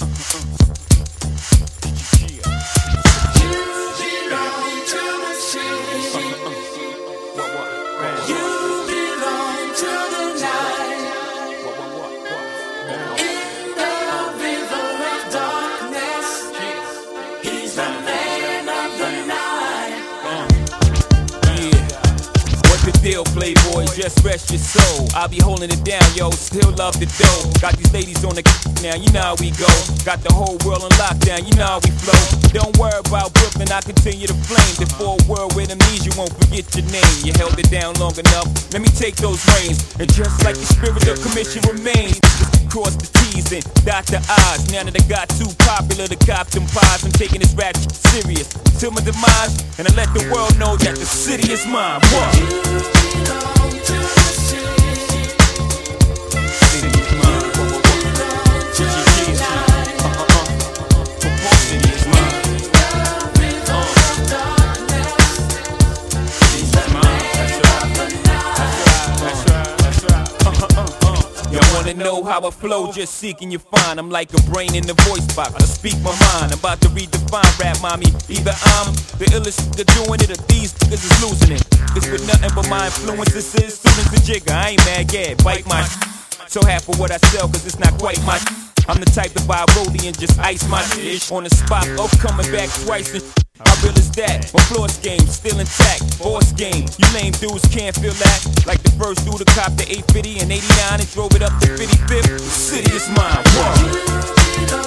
Deal, playboys, just rest your soul. I'll be holding it down, yo, still love the dough. Got these ladies on the now, you know how we go. Got the whole world on lockdown, you know how we flow. Don't worry about Brooklyn, I continue to flame. Before a world with amnesia, won't forget your name. You held it down long enough, let me take those reins. And just like the spirit of commission remains, cross the T's and dot the I's. Now that I got too popular to cop them pies, I'm taking this rap shit serious till my demise. And I let the world know that the city is mine. What? Know how I flow, just seeking you find. I'm like a brain in the voice box, I speak my mind. I'm about to redefine rap, mommy. Either I'm the illest nigga doing it, or these niggas is losing it. It's with nothing but my influences, students the jigger. I ain't mad, yeah, bite my so half of what I sell, cause it's not quite my I'm the type to buy rollie and just ice my dish on the spot, coming back twice and how real is that? My floor's game still intact, boss game. You lame dudes can't feel that. Like the first dude to cop the 850 and 89 and drove it up to 55th. The city is mine. Whoa.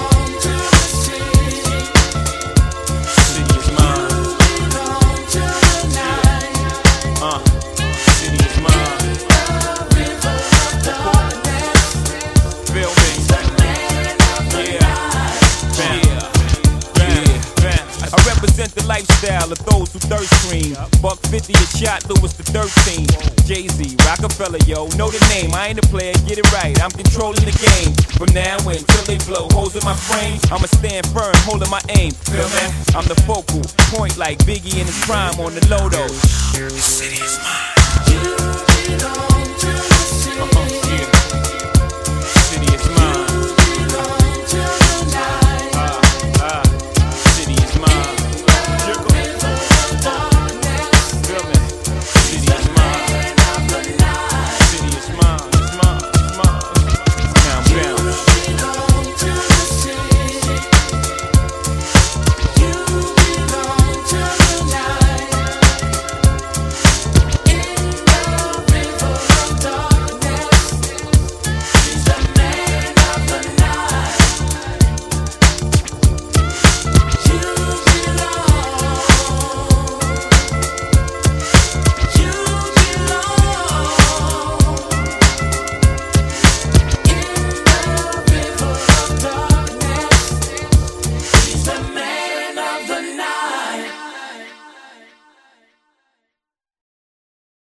Represent the lifestyle of those who thirst cream. Buck 50 a shot, Louis the 13. Jay-Z, Rockefeller, yo, know the name. I ain't a player, get it right. I'm controlling the game. From now until they blow holes in my frame, I'ma stand firm, holding my aim. Feel me? I'm the focal point like Biggie in his prime on the Lodo. The city is mine. You belong to the city.